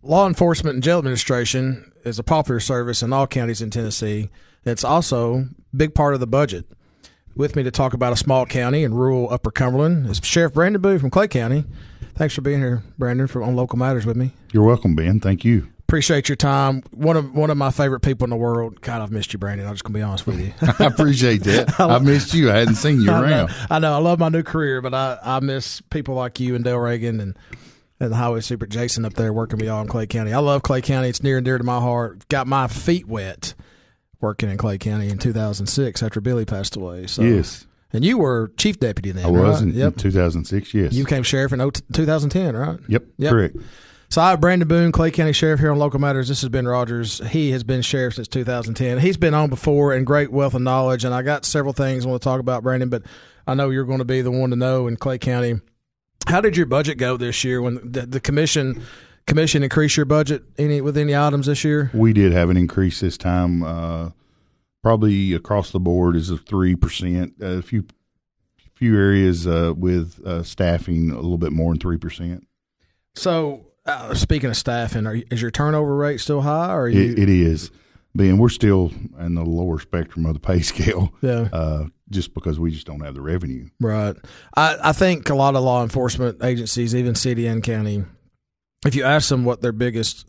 law enforcement and jail administration is a popular service in all counties in Tennessee. It's also a big part of the budget. With me to talk about a small county in rural Upper Cumberland is Sheriff Brandon Boone from Clay County. Thanks for being here, Brandon, on Local Matters with me. You're welcome, Ben. Thank you. Appreciate your time. One of my favorite people in the world. God, I've missed you, Brandon. I'm just going to be honest with you. I appreciate that. I've missed you. I hadn't seen you around. I know. I love my new career, but I miss people like you and Dale Reagan and the Highway Super Jason up there working with y'all in Clay County. I love Clay County. It's near and dear to my heart. Got my feet wet working in Clay County in 2006 after Billy passed away. So. Yes. And you were chief deputy then, I was right? in 2006, yes. You became sheriff in 2010, right? Yep, correct. So I have Brandon Boone, Clay County Sheriff here on Local Matters. This is Ben Rogers. He has been sheriff since 2010. He's been on before and great wealth of knowledge, and I got several things I want to talk about, Brandon, but I know you're going to be the one to know in Clay County. How did your budget go this year when the commission increased your budget with any items this year? We did have an increase this time. Probably across the board is of 3%. A few areas with staffing a little bit more than 3%. So, speaking of staffing, is your turnover rate still high? Or It is. Ben, we're still in the lower spectrum of the pay scale. Yeah. Just because we just don't have the revenue. Right. I think a lot of law enforcement agencies, even city and county, if you ask them what their biggest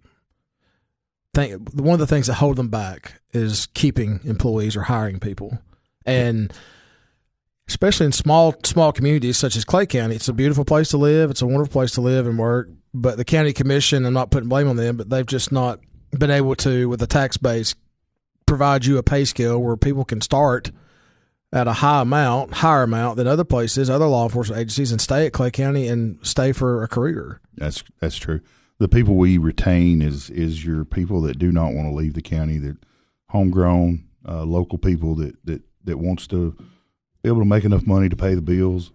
one of the things that hold them back is keeping employees or hiring people. And especially in small communities such as Clay County, it's a beautiful place to live. It's a wonderful place to live and work. But the county commission, I'm not putting blame on them, but they've just not been able to, with the tax base, provide you a pay scale where people can start at a higher amount than other places, other law enforcement agencies, and stay at Clay County and stay for a career. That's true. The people we retain is your people that do not want to leave the county, that homegrown, local people that wants to be able to make enough money to pay the bills.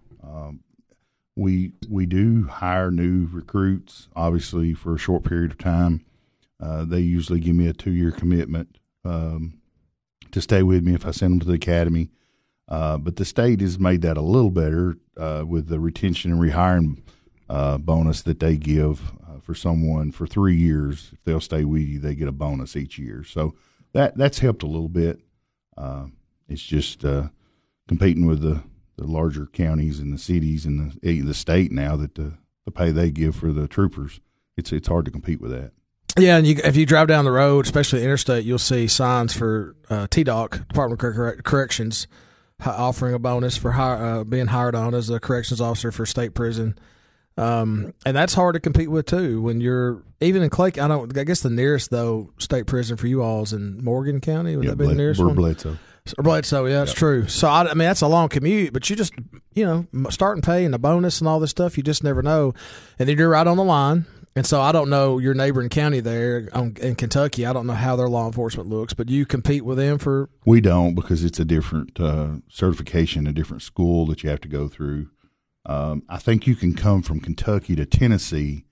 We do hire new recruits, obviously, for a short period of time. They usually give me a 2-year commitment to stay with me if I send them to the academy. But the state has made that a little better with the retention and rehiring bonus that they give for someone for 3 years. If they'll stay with you, they get a bonus each year. So that's helped a little bit. It's just competing with the larger counties and the cities and the state now that the pay they give for the troopers, it's hard to compete with that. Yeah, and if you drive down the road, especially interstate, you'll see signs for TDOC, Department of Corrections, offering a bonus for being hired on as a corrections officer for state prison. And that's hard to compete with too. When you're even in Clay, I guess the nearest though state prison for you all is in Morgan County. Would that be the nearest one? Bledsoe. Bledsoe, yeah, that's true. So I mean, that's a long commute, but you just starting pay and the bonus and all this stuff, you just never know. And then you're right on the line. And so I don't know your neighboring county there in Kentucky. I don't know how their law enforcement looks, but do you compete with them for? We don't, because it's a different certification, a different school that you have to go through. I think you can come from Kentucky to Tennessee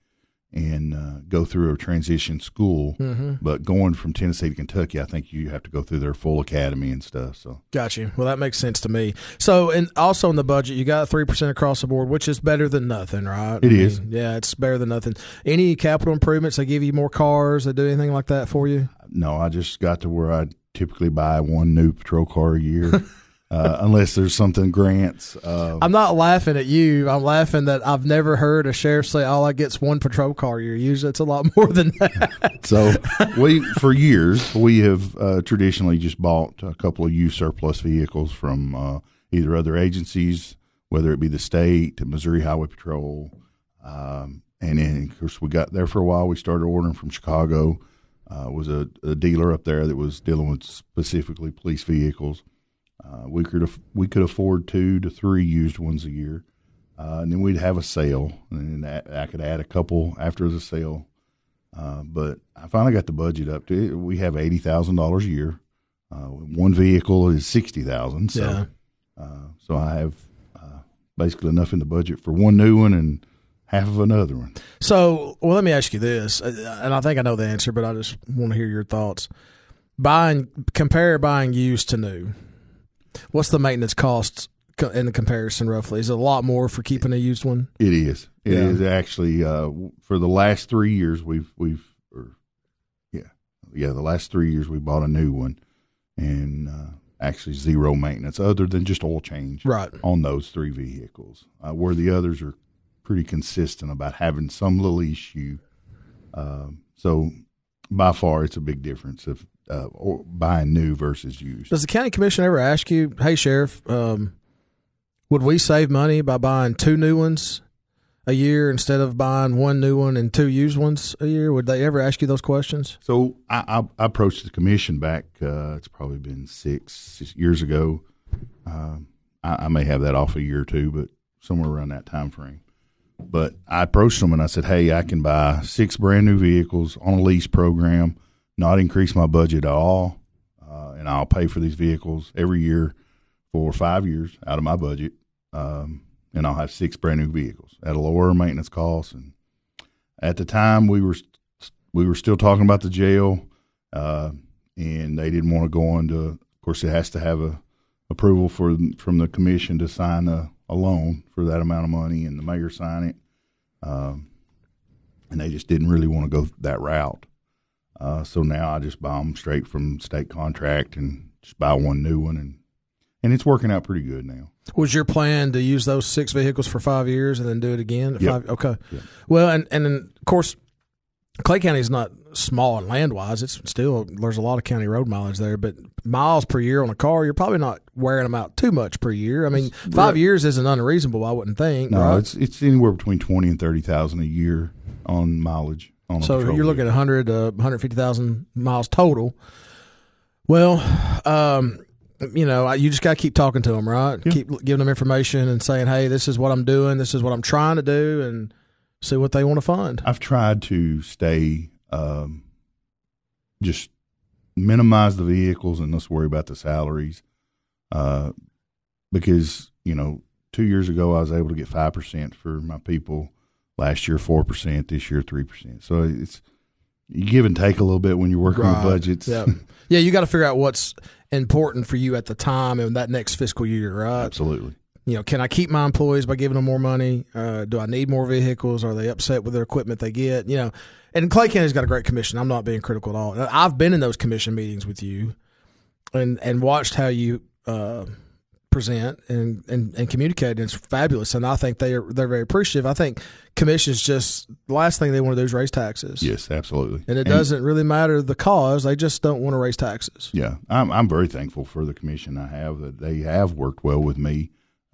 and go through a transition school, but going from Tennessee to Kentucky, I think you have to go through their full academy and stuff. So, got you. Well, that makes sense to me. So, and also in the budget, you got 3% across the board, which is better than nothing, right? It is. Yeah, it's better than nothing. Any capital improvements? They give you more cars? They do anything like that for you? No, I just got to where I typically buy one new patrol car a year. Unless there's something grants. I'm not laughing at you. I'm laughing that I've never heard a sheriff say all I get's one patrol car a year. Usually it's a lot more than that. So for years, we have traditionally just bought a couple of used surplus vehicles from either other agencies, whether it be the state, Missouri Highway Patrol. And then, of course, we got there for a while. We started ordering from Chicago. Was a dealer up there that was dealing with specifically police vehicles. We could afford 2 to 3 used ones a year, and then we'd have a sale, and I could add a couple after the sale. But I finally got the budget up to. We have $80,000 a year. One vehicle is $60,000. So, so I have basically enough in the budget for one new one and half of another one. So, well, let me ask you this, and I think I know the answer, but I just want to hear your thoughts. Compare buying used to new. What's the maintenance costs in the comparison, roughly? Is it a lot more for keeping a used one? It is. It is actually for the last 3 years the last 3 years we bought a new one, and actually zero maintenance other than just oil change on those 3 vehicles. Where the others are pretty consistent about having some little issue. So by far, it's a big difference of buying new versus used. Does the county commission ever ask you, hey, Sheriff, would we save money by buying 2 new ones a year instead of buying 1 new one and 2 used ones a year? Would they ever ask you those questions? So I approached the commission back, it's probably been 6 years ago. I may have that off a year or two, but somewhere around that time frame. But I approached them and I said, hey, I can buy 6 brand new vehicles on a lease program, not increase my budget at all, and I'll pay for these vehicles every year for 5 years out of my budget, and I'll have 6 brand new vehicles at a lower maintenance cost. And at the time, we were still talking about the jail, and they didn't want to go into. Of course, it has to have a approval from the commission to sign a loan for that amount of money, and the mayor sign it. And they just didn't really want to go that route. So now I just buy them straight from state contract and just buy 1 new one, and it's working out pretty good now. Was your plan to use those 6 vehicles for 5 years and then do it again? Yep. Okay. Yep. Well, and then, of course, Clay County is not small and land-wise. It's still, there's a lot of county road mileage there, but miles per year on a car, you're probably not wearing them out too much per year. I mean, 5 years isn't unreasonable, I wouldn't think. No, right? it's anywhere between 20 and 30,000 a year on mileage. So you're looking at 100 to 150,000 miles total. Well, you just got to keep talking to them, right? Yeah. Keep giving them information and saying, hey, this is what I'm doing, this is what I'm trying to do, and see what they want to fund. I've tried to stay, just minimize the vehicles and let's worry about the salaries. Because, 2 years ago I was able to get 5% for my people. Last year, 4%. This year, 3%. So you give and take a little bit when you're working with budgets. Yeah, yeah. You got to figure out what's important for you at the time and that next fiscal year, right? Absolutely. Can I keep my employees by giving them more money? Do I need more vehicles? Are they upset with their equipment they get? And Clay County's got a great commission. I'm not being critical at all. I've been in those commission meetings with you, and watched how you present and communicate. And it's fabulous, and I think they're very appreciative. I think commissions just the last thing they want to do is raise taxes. Yes, absolutely. And it doesn't really matter the cause; they just don't want to raise taxes. Yeah, I'm very thankful for the commission I have. That they have worked well with me.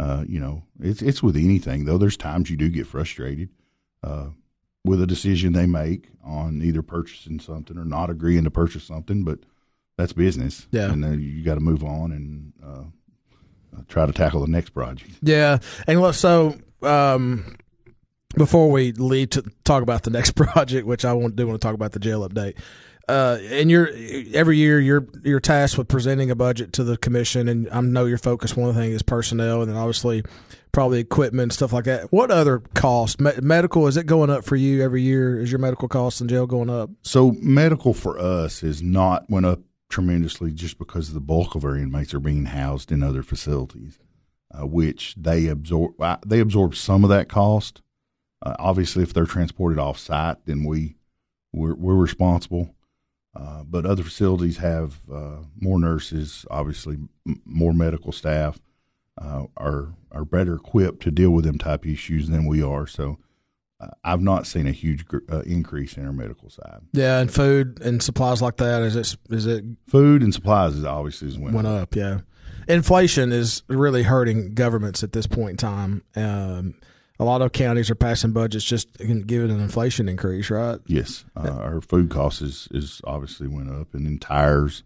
It's with anything though. There's times you do get frustrated with a decision they make on either purchasing something or not agreeing to purchase something, but that's business. Yeah, and you got to move on and try to tackle the next project. Yeah, and so before we leave to talk about the next project, which I want to talk about the jail update. And every year you're tasked with presenting a budget to the commission, and I know your focus. One of the things is personnel, and then obviously probably equipment, stuff like that. What other costs? Medical, is it going up for you every year? Is your medical costs in jail going up? So medical for us is not went up tremendously just because the bulk of our inmates are being housed in other facilities, which they absorb. They absorb some of that cost. Obviously, if they're transported off site, then we're responsible. But other facilities have more nurses, obviously more medical staff, are better equipped to deal with them type issues than we are. So I've not seen a huge increase in our medical side. Yeah, and food and supplies like that, is it food and supplies is obviously went up. Yeah, inflation is really hurting governments at this point in time. A lot of counties are passing budgets just giving an inflation increase, right? Yes. Our food costs is obviously went up, and then tires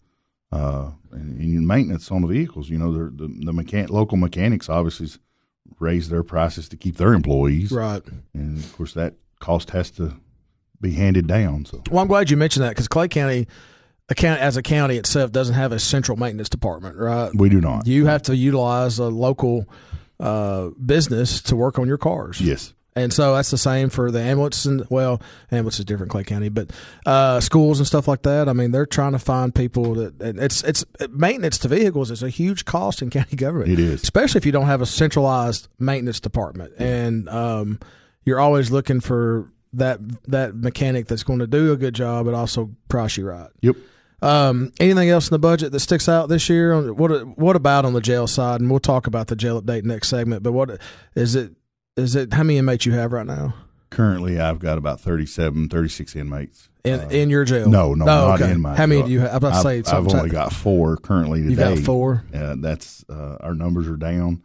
and maintenance on the vehicles. The local mechanics obviously raise their prices to keep their employees. Right. And, of course, that cost has to be handed down. So. Well, I'm glad you mentioned that because Clay County, as a county itself, doesn't have a central maintenance department, right? We do not. You have to utilize a local business to work on your cars. Yes. And so that's the same for the ambulance. And ambulance is different in Clay County, but schools and stuff like that. I mean, they're trying to find people that it's maintenance to vehicles is a huge cost in county government. It is, especially if you don't have a centralized maintenance department, and you're always looking for that mechanic that's going to do a good job, but also price you right. Yep. Anything else in the budget that sticks out this year? What about on the jail side? And we'll talk about the jail update next segment. But what is it? How many inmates you have right now? Currently, I've got about 36 inmates. In your jail? No, not in my jail. How many do you have? I'm about to say I've only got 4 currently today. You got 4? That's our numbers are down.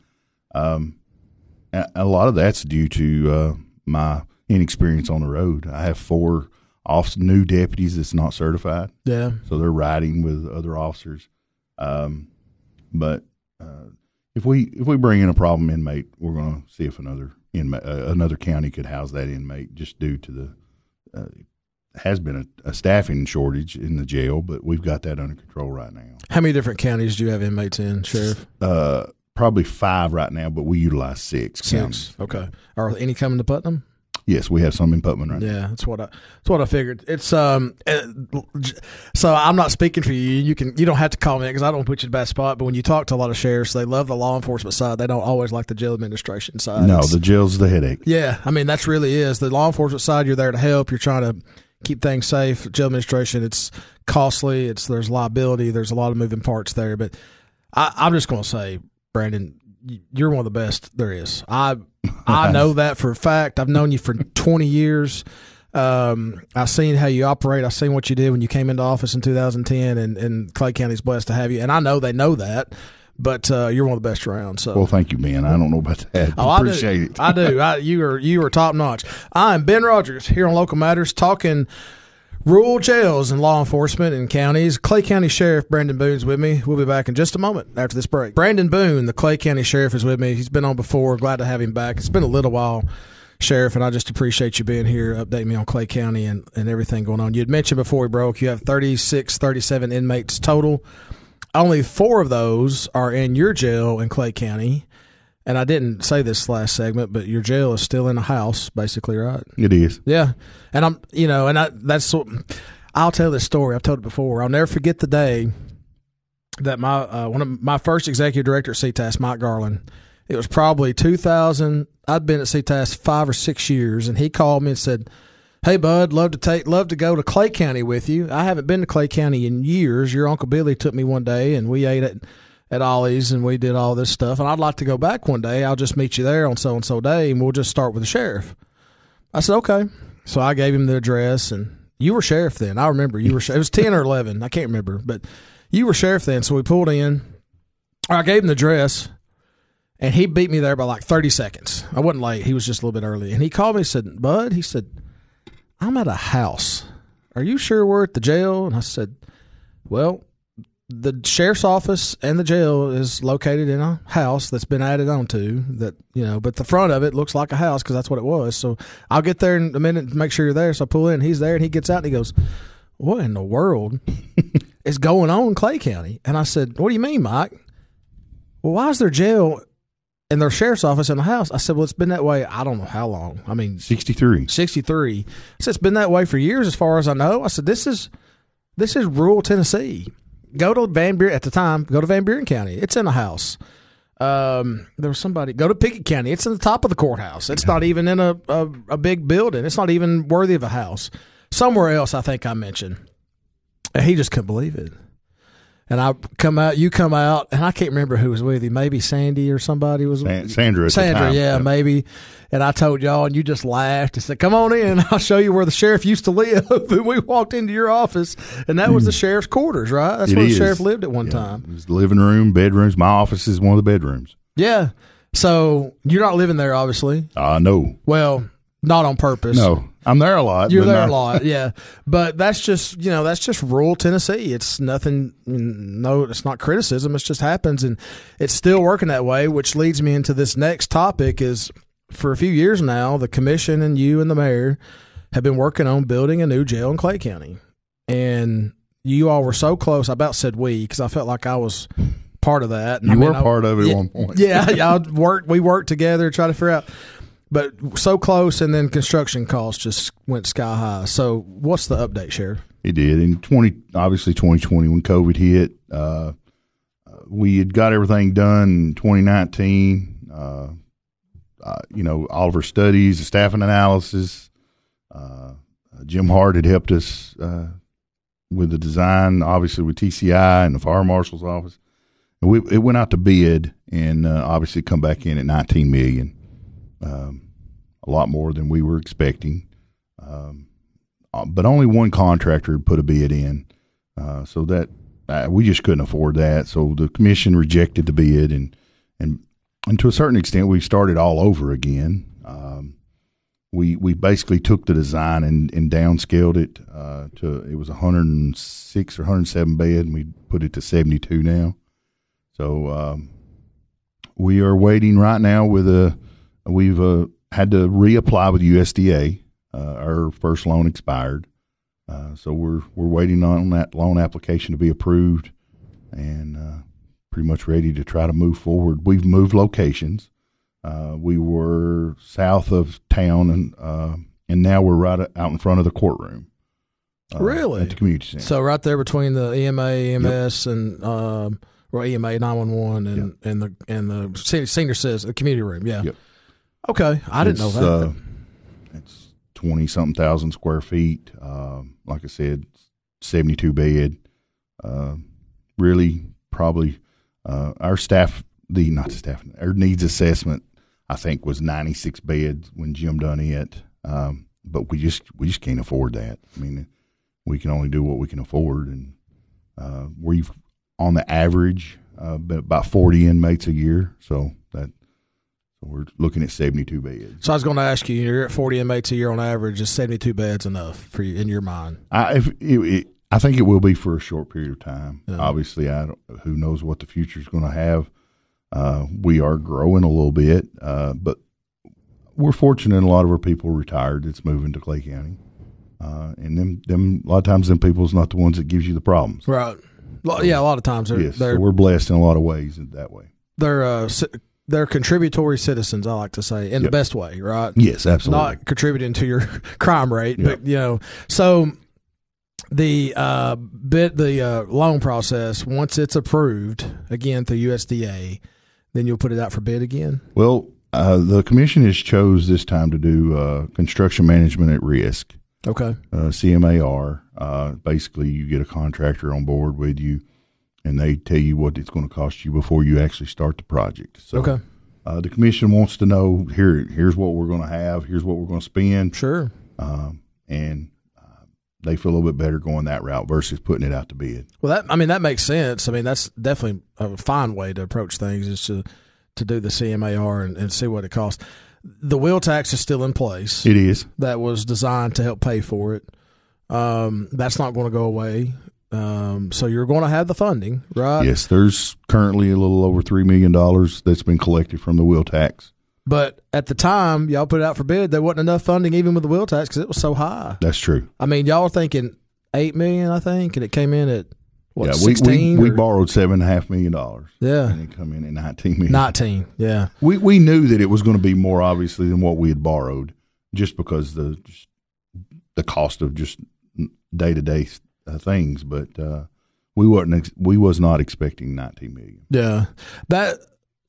A lot of that's due to my inexperience on the road. I have 4 new deputies that's not certified. Yeah. So they're riding with other officers. But if we bring in a problem inmate, we're going to see if another county could house that inmate, just due to the has been a staffing shortage in the jail, but we've got that under control right now. How many different counties do you have inmates in, Sheriff? Probably 5 right now, but we utilize 6 counties. Okay. Are any coming to Putnam? Yes, we have some in Putnam right now. Yeah, that's what I figured. It's so I'm not speaking for you. You don't have to comment because I don't put you in a bad spot. But when you talk to a lot of sheriffs, they love the law enforcement side. They don't always like the jail administration side. No, the jail's the headache. Yeah, I mean that's really is the law enforcement side. You're there to help. You're trying to keep things safe. Jail administration, it's costly. There's liability. There's a lot of moving parts there. But I'm just going to say, Brandon, you're one of the best there is. I know that for a fact. I've known you for 20 years. I've seen how you operate. I've seen what you did when you came into office in 2010, and Clay County's blessed to have you. And I know they know that, but you're one of the best around. So, well, thank you, Ben. I don't know about that. Appreciate it. I do. You are top notch. I'm Ben Rogers here on Local Matters, talking rural jails and law enforcement in counties. Clay County Sheriff Brandon Boone's with me. We'll be back in just a moment after this break. Brandon Boone, the Clay County Sheriff, is with me. He's been on before. Glad to have him back. It's been a little while, Sheriff, and I just appreciate you being here, updating me on Clay County and everything going on. You had mentioned before we broke, you have 37 inmates total. Only 4 of those are in your jail in Clay County. And I didn't say this last segment, but your jail is still in a house, basically, right? It is. Yeah. And I'll tell this story. I've told it before. I'll never forget the day that one of my first executive director at CTAS, Mike Garland, it was probably 2000. I'd been at CTAS 5 or 6 years, and he called me and said, "Hey, bud, love to go to Clay County with you. I haven't been to Clay County in years. Your Uncle Billy took me one day, and we ate at Ollie's, and we did all this stuff, and I'd like to go back one day. I'll just meet you there on so-and-so day, and we'll just start with the sheriff." I said, okay. So I gave him the address, and you were sheriff then. I remember you were it was 10 or 11. I can't remember, but you were sheriff then. So we pulled in. I gave him the address, and he beat me there by like 30 seconds. I wasn't late. He was just a little bit early. And he called me and said, "Bud," he said, "I'm at a house. Are you sure we're at the jail?" And I said, "Well, the sheriff's office and the jail is located in a house that's been added onto that, but the front of it looks like a house because that's what it was. So I'll get there in a minute to make sure you're there." So I pull in, he's there, and he gets out and he goes, "What in the world is going on in Clay County?" And I said, "What do you mean, Mike?" "Well, why is their jail and their sheriff's office in the house?" I said, "Well, it's been that way. I don't know how long. I mean, 63. I said, "It's been that way for years as far as I know." I said, this is rural Tennessee. Go to Van Buren at the time. Go to Van Buren County. It's in a house. There was somebody. Go to Pickett County. It's in the top of the courthouse. It's not even in a big building. It's not even worthy of a house. Somewhere else, I think I mentioned. And he just couldn't believe it. And I come out. You come out, and I can't remember who was with you. Maybe Sandy or somebody was. Sandra. At the time. Yeah, maybe. And I told y'all, and you just laughed and said, "Come on in. I'll show you where the sheriff used to live." And we walked into your office, and that was the sheriff's quarters, right? That's where the sheriff lived at one time. It was the living room, bedrooms. My office is one of the bedrooms. Yeah. So you're not living there, obviously. No. Well, not on purpose. No. I'm there a lot. You're there a lot, yeah. But that's just rural Tennessee. It's nothing. No, it's not criticism. It just happens, and it's still working that way. Which leads me into this next topic: is for a few years now, the commission and you and the mayor have been working on building a new jail in Clay County, and you all were so close. I about said we because I felt like I was part of that. And you were part of it at one point. Yeah, we worked together, try to figure out. But so close, and then construction costs just went sky high. So what's the update, Sheriff? It did. In 2020 when COVID hit, we had got everything done in 2019. All of our studies, the staffing analysis. Jim Hart had helped us with the design, obviously with TCI and the fire marshal's office. And it went out to bid, and obviously come back in at $19 million, a lot more than we were expecting. But only one contractor had put a bid in, so that we just couldn't afford that. So the commission rejected the bid, and to a certain extent, we started all over again. We basically took the design and downscaled it to, it was 106 or 107 bed, and we put it to 72 now. So we are waiting right now we've had to reapply with USDA. Our first loan expired, so we're waiting on that loan application to be approved, and pretty much ready to try to move forward. We've moved locations. We were south of town, and now we're right out in front of the courtroom. Really? At the community center. So right there between the EMA, EMS, yep. And EMA 911 and yep. the senior citizen, the community room. Yeah. Yep. Okay, I didn't know that. It's 20-something thousand square feet. Like I said, 72 bed. Really, probably our our needs assessment, I think, was 96 beds when Jim done it. But we just can't afford that. I mean, we can only do what we can afford, and we've on the average about 40 inmates a year. So we're looking at 72 beds. So I was going to ask you, you're at 40 inmates a year on average. Is 72 beds enough for you in your mind? I think it will be for a short period of time. Yeah. Obviously, who knows what the future is going to have. We are growing a little bit, but we're fortunate. A lot of our people are retired that's moving to Clay County, and them a lot of times them people's not the ones that gives you the problems. Right. Yeah, a lot of times so we're blessed in a lot of ways that way. They're contributory citizens, I like to say, in the best way, right? Yes, absolutely. Not contributing to your crime rate, but so the loan process, once it's approved again through USDA, then you'll put it out for bid again. Well, the commission has chose this time to do construction management at risk. Okay. CMAR. Basically, you get a contractor on board with you, and they tell you what it's going to cost you before you actually start the project. So, okay. The commission wants to know here's what we're going to have, here's what we're going to spend. Sure. And they feel a little bit better going that route versus putting it out to bid. Well, that makes sense. I mean, that's definitely a fine way to approach things, is to do the CMAR and see what it costs. The wheel tax is still in place. It is. That was designed to help pay for it. That's not going to go away. So you're going to have the funding, right? Yes, there's currently a little over $3 million that's been collected from the wheel tax. But at the time y'all put it out for bid, there wasn't enough funding even with the wheel tax because it was so high. That's true. I mean, y'all were thinking $8 million, I think, and it came in at what, 16? We borrowed $7.5 million. Yeah, and it come in at $19 million. 19, yeah. We knew that it was going to be more obviously than what we had borrowed, just because the cost of just day to day things. But we was not expecting $19 million. Yeah, that.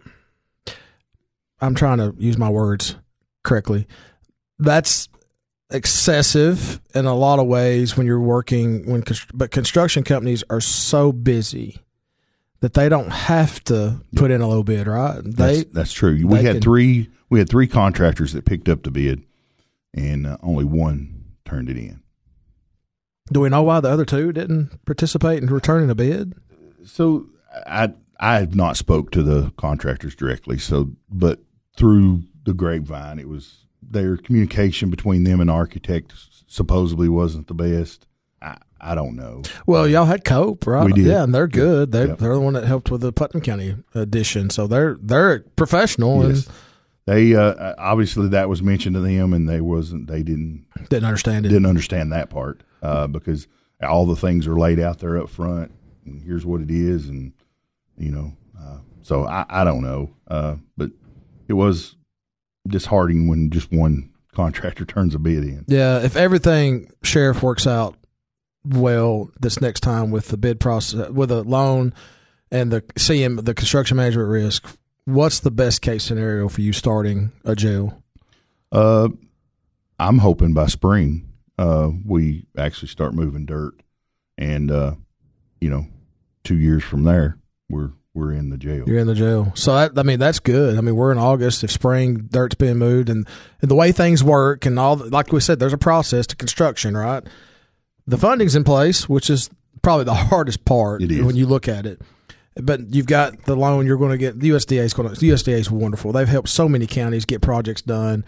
I'm trying to use my words correctly. That's excessive in a lot of ways when you're working but construction companies are so busy that they don't have to put in a low bid, right? That's true. We had three contractors that picked up the bid, and only one turned it in. Do we know why the other two didn't participate in returning a bid? So I have not spoke to the contractors directly, but through the grapevine, it was their communication between them and the architect supposedly wasn't the best. I don't know. Well, y'all had Cope, right? We did. Yeah, and they're good. They're the one that helped with the Putnam County addition, so they're professional. Yes. And they obviously that was mentioned to them, and they didn't understand it. Didn't understand that part because all the things are laid out there up front, and here's what it is, and so I don't know, but it was disheartening when just one contractor turns a bid in. Yeah, if everything, Sheriff, works out well this next time with the bid process, with a loan and the construction management risk, what's the best case scenario for you starting a jail? I'm hoping by spring we actually start moving dirt, and 2 years from there we're in the jail. You're in the jail. So that's good. I mean, we're in August. If spring, dirt's being moved, and the way things work, and all, like we said, there's a process to construction, right? The funding's in place, which is probably the hardest part when you look at it. But you've got the loan you're going to get. The USDA is wonderful. They've helped so many counties get projects done,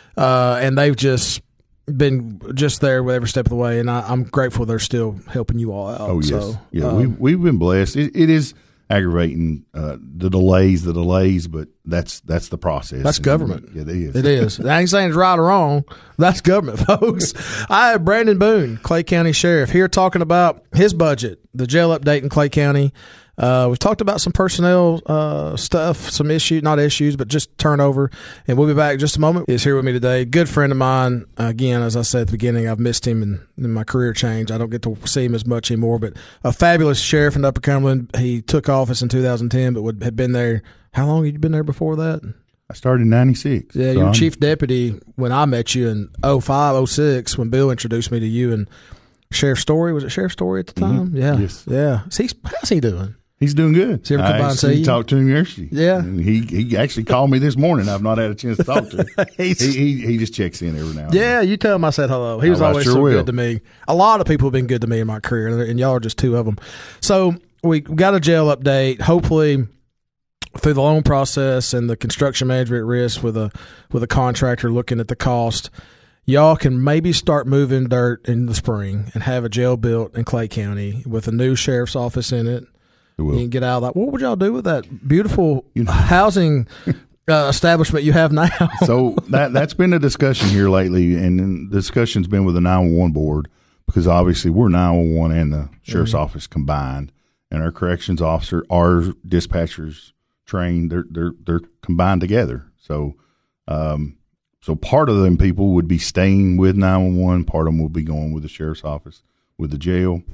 and they've just been there with every step of the way. And I'm grateful they're still helping you all out. Oh yes, so, we've been blessed. It is aggravating the delays, but that's the process. That's government. It is. It is. I ain't saying it's right or wrong. That's government, folks. I have Brandon Boone, Clay County Sheriff, here talking about his budget, the jail update in Clay County. We've talked about some personnel stuff, some not issues, but just turnover. And we'll be back in just a moment. He's here with me today. Good friend of mine. Again, as I said at the beginning, I've missed him in my career change. I don't get to see him as much anymore, but a fabulous sheriff in Upper Cumberland. He took office in 2010, but had been there. How long had you been there before that? I started in 96. Yeah, you were chief deputy when I met you in 05, 06, when Bill introduced me to you and Sheriff Story. Was it Sheriff Story at the time? Mm-hmm. Yeah. Yes. Yeah. How's he doing? He's doing good. He ever come by and see you? Talked to him yesterday. Yeah. And he actually called me this morning. I've not had a chance to talk to him. he just checks in every now and then. You tell him I said hello. He was always so good to me. A lot of people have been good to me in my career, and y'all are just two of them. So we got a jail update. Hopefully, through the loan process and the construction management risk with a contractor looking at the cost, y'all can maybe start moving dirt in the spring and have a jail built in Clay County with a new sheriff's office in it. You can get out of that. What would y'all do with that beautiful housing establishment you have now? So that's been a discussion here lately, and the discussion's been with the 911 board, because obviously we're 911 and the sheriff's office combined, and our corrections officer, our dispatchers trained, they're combined together. So part of them people would be staying with 911, part of them will be going with the sheriff's office, with the jail.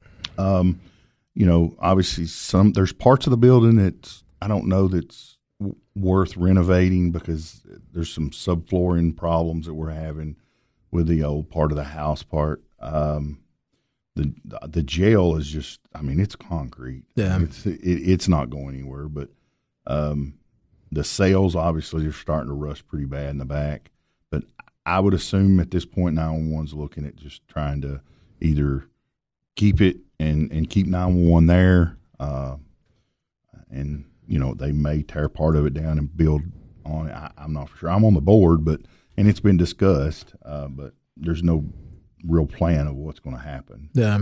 Obviously there's parts of the building that I don't know that's worth renovating, because there's some subflooring problems that we're having with the old part of the house part. The jail is just, it's concrete. Yeah. It's not going anywhere, but the cells obviously are starting to rust pretty bad in the back. But I would assume at this point 911's looking at just trying to either keep it and keep 911 there, and they may tear part of it down and build on it. I'm not for sure. I'm on the board, and it's been discussed, but there's no real plan of what's going to happen. Yeah.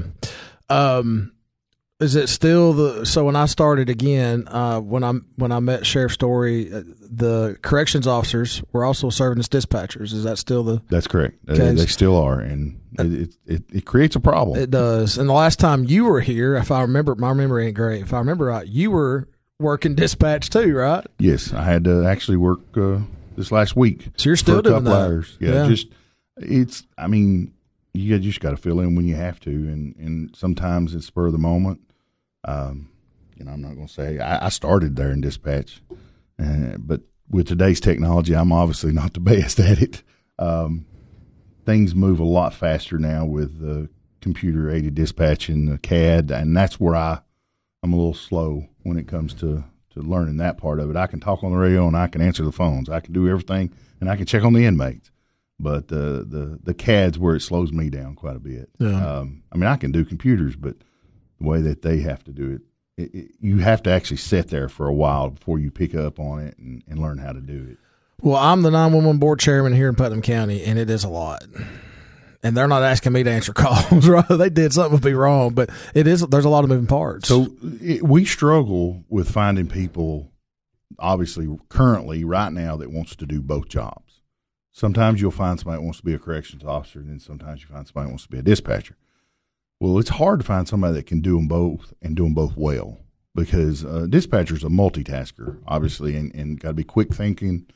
Is it still so when I started again, when I met Sheriff Story, the corrections officers were also serving as dispatchers. Is that still the? That's correct. They still are, and it creates a problem. It does. And the last time you were here, if I remember, my memory ain't great. If I remember right, you were working dispatch too, right? Yes, I had to actually work this last week. So you're still doing that? Hours. Yeah. You just got to fill in when you have to, and sometimes it's spur of the moment. I'm not going to say I started there in dispatch, but with today's technology, I'm obviously not the best at it. Things move a lot faster now with the computer-aided dispatch and the CAD, and that's where I'm a little slow when it comes to learning that part of it. I can talk on the radio and I can answer the phones. I can do everything, and I can check on the inmates. But the CAD's where it slows me down quite a bit. Yeah. I can do computers, but the way that they have to do it, you have to actually sit there for a while before you pick up on it and learn how to do it. Well, I'm the 911 board chairman here in Putnam County, and it is a lot. And they're not asking me to answer calls, right? They did something would be wrong, but there's a lot of moving parts. So we struggle with finding people, obviously, currently, right now, that wants to do both jobs. Sometimes you'll find somebody that wants to be a corrections officer, and then sometimes you find somebody that wants to be a dispatcher. Well, it's hard to find somebody that can do them both and do them both well, because dispatcher's a multitasker, obviously, and got to be quick thinking.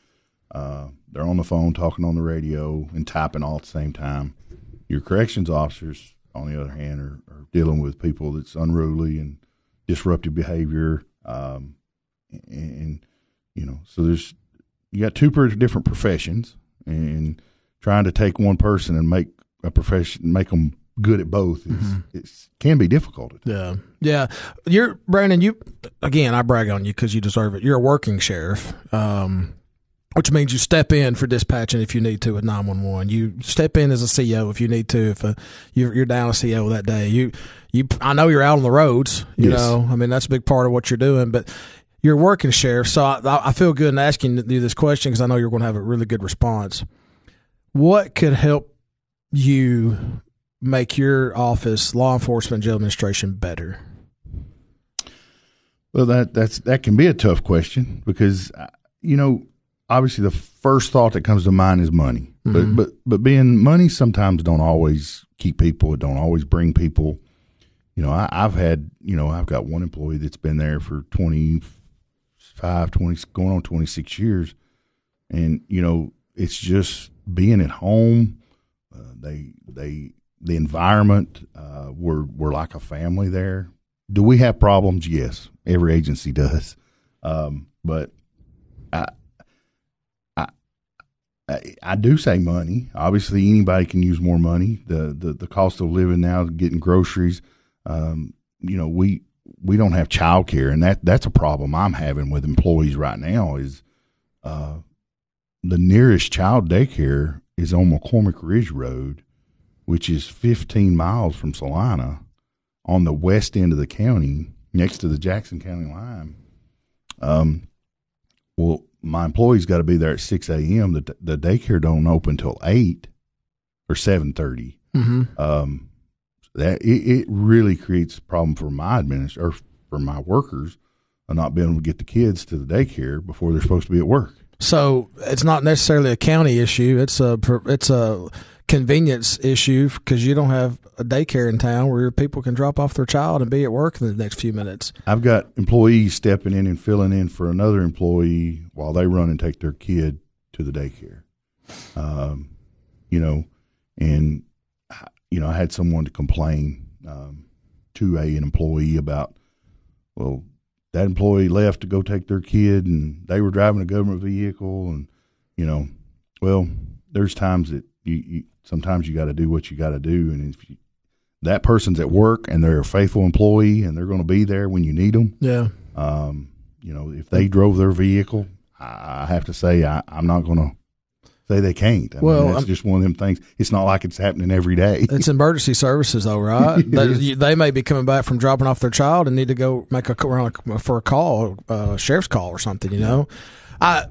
They're on the phone talking on the radio and typing all at the same time. Your corrections officers, on the other hand, are dealing with people that's unruly and disruptive behavior. And so you got two different professions, and trying to take one person and make them good at both can be difficult. Yeah. You're Brandon. I brag on you because you deserve it. You're a working sheriff, which means you step in for dispatching if you need to at 911. You step in as a CO if you need to. If you're down a CO that day, I know you're out on the roads. You know, I mean that's a big part of what you're doing, but you're a working sheriff. So I feel good in asking you this question because I know you're going to have a really good response. What could help you make your office, law enforcement, jail administration better? Well, that can be a tough question because obviously the first thought that comes to mind is money. Mm-hmm. But being money sometimes don't always keep people. It don't always bring people. I've got one employee that's been there for 25, 20, going on 26 years, and it's just being at home. The environment, we're like a family there. Do we have problems? Yes, every agency does. But I do say money. Obviously, anybody can use more money. The cost of living now, getting groceries. We don't have child care, and that's a problem I'm having with employees right now. Is the nearest child daycare is on McCormick Ridge Road, which is 15 miles from Salina, on the west end of the county, next to the Jackson County line. Well, my employee's got to be there at 6 a.m. The daycare don't open till 8 or 7:30. Mm-hmm. That it really creates a problem for my or for my workers of not being able to get the kids to the daycare before they're supposed to be at work. So it's not necessarily a county issue. It's a convenience issue because you don't have a daycare in town where people can drop off their child and be at work in the next few minutes. I've got employees stepping in and filling in for another employee while they run and take their kid to the daycare. I had someone to complain to an employee about, well, that employee left to go take their kid and they were driving a government vehicle, and there's times that sometimes you got to do what you got to do, and if that person's at work and they're a faithful employee and they're going to be there when you need them. Yeah. If they drove their vehicle, I have to say I'm not going to say they can't. I mean, it's just one of them things. It's not like it's happening every day. It's emergency services, though, right? They may be coming back from dropping off their child and need to go make for a call, sheriff's call or something. I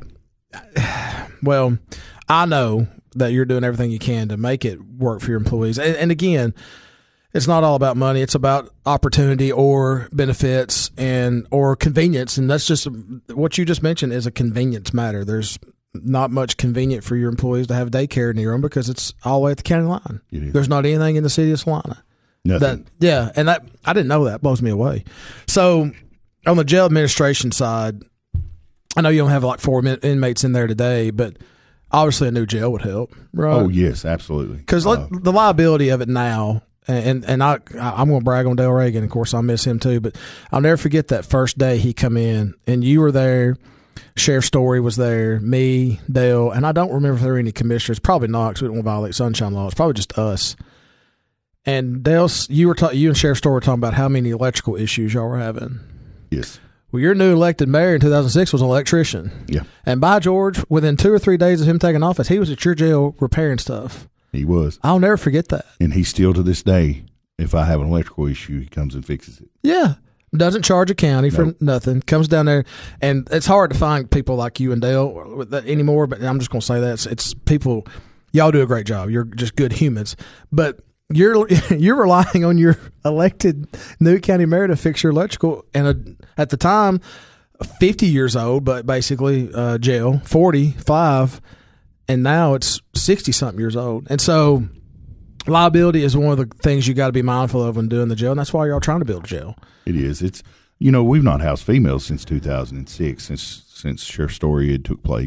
know that you're doing everything you can to make it work for your employees, and again, it's not all about money. It's about opportunity or benefits or convenience, and that's just what you just mentioned is a convenience matter. There's not much convenient for your employees to have daycare near them because it's all the way at the county line. There's not anything in the city of Salina. Nothing. And I didn't know that. It blows me away. So on the jail administration side, I know you don't have like 4 inmates in there today, but obviously a new jail would help, right? Oh, yes, absolutely. Because the liability of it now, and I'm going to brag on Dale Reagan. Of course, I miss him too, but I'll never forget that first day he come in and you were there. Sheriff Story was there, me, Dale, and I don't remember if there were any commissioners. Probably not, because we don't want to violate sunshine law. It's probably just us. And Dale, you and Sheriff Story were talking about how many electrical issues y'all were having. Yes. Well, your new elected mayor in 2006 was an electrician. Yeah. And by George, within 2 or 3 days of him taking office, he was at your jail repairing stuff. He was. I'll never forget that. And he still, to this day, if I have an electrical issue, he comes and fixes it. Yeah. Doesn't charge a county for nothing. Comes down there, and it's hard to find people like you and Dale anymore. But I'm just going to say that it's people. Y'all do a great job. You're just good humans. But you're relying on your elected new county mayor to fix your electrical, and at the time, 50 years old, but basically jail, 45, and now it's 60 something years old, and so. Liability is one of the things you got to be mindful of when doing the jail, and that's why y'all trying to build a jail. It is. It's we've not housed females since 2006, since Sheriff Story had took place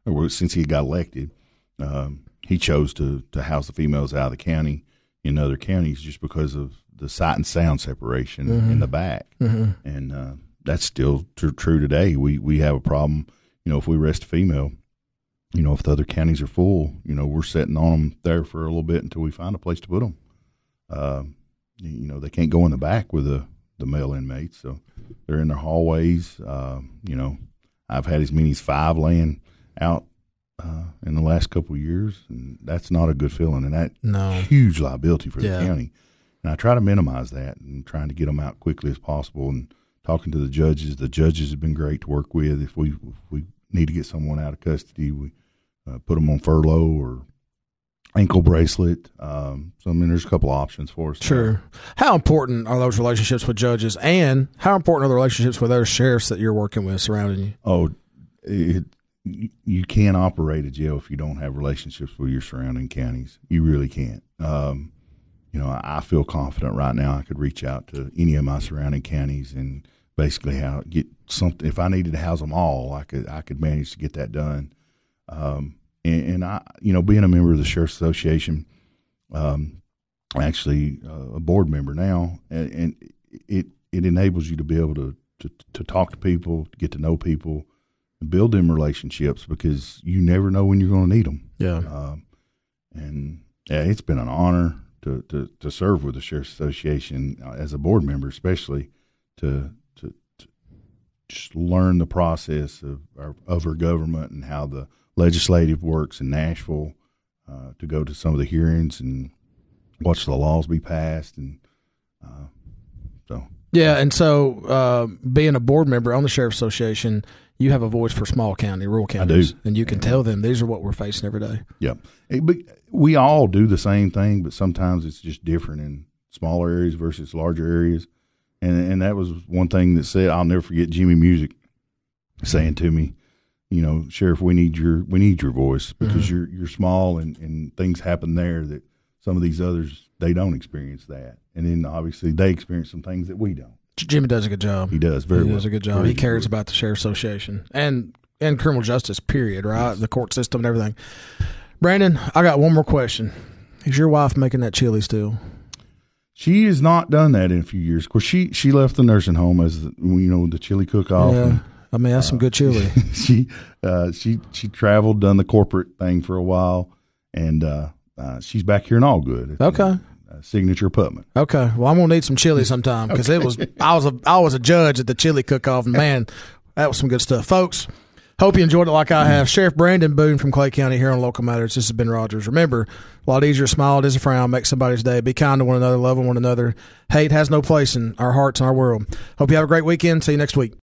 since he got elected, he chose to house the females out of the county in other counties just because of the sight and sound separation in the back. And that's still true today. We have a problem, if we arrest a female, if the other counties are full, we're sitting on them there for a little bit until we find a place to put them. They can't go in the back with the male inmates, so they're in their hallways. I've had as many as 5 laying out in the last couple of years, and that's not a good feeling, and that's huge liability for the county. And I try to minimize that and trying to get them out quickly as possible. And talking to the judges have been great to work with. If we need to get someone out of custody, we put them on furlough or ankle bracelet. There's a couple of options for us. Sure. How important are those relationships with judges, and how important are the relationships with other sheriffs that you're working with surrounding you? Oh, you can't operate a jail if you don't have relationships with your surrounding counties. You really can't. I feel confident right now I could reach out to any of my surrounding counties and basically get something. If I needed to house them all, I could manage to get that done. And I, being a member of the Sheriff's Association, actually a board member now, and it enables you to be able to talk to people, to get to know people, and build them relationships because you never know when you're going to need them. Yeah. It's been an honor to serve with the Sheriff's Association as a board member, especially to just learn the process of our government and how the legislative works in Nashville, to go to some of the hearings and watch the laws be passed. And so being a board member on the Sheriff's Association, you have a voice for small county, rural counties. I do. And you can tell them these are what we're facing every day. Yeah. But we all do the same thing, but sometimes it's just different in smaller areas versus larger areas. And that was one thing that said, I'll never forget Jimmy Music saying to me, Sheriff, we need your voice because you're small and things happen there that some of these others, they don't experience that. And then obviously they experience some things that we don't. Jimmy does a good job. He does very well. He does a good job. He cares about the Sheriff's Association and criminal justice, period, right? Yes. The court system and everything. Brandon, I got one more question. Is your wife making that chili still? She has not done that in a few years. Of course, she left the nursing home as the chili cook-off. Yeah. I mean, that's some good chili. She traveled, done the corporate thing for a while, and she's back here in Allgood. Okay. Signature Putman. Okay. Well, I'm gonna need some chili sometime because I was a judge at the chili cook-off, and man, that was some good stuff, folks. Hope you enjoyed it like I have. Sheriff Brandon Boone from Clay County here on Local Matters. This has been Rogers. Remember, a lot easier to smile as a frown, make somebody's day. Be kind to one another, love one another. Hate has no place in our hearts and our world. Hope you have a great weekend. See you next week.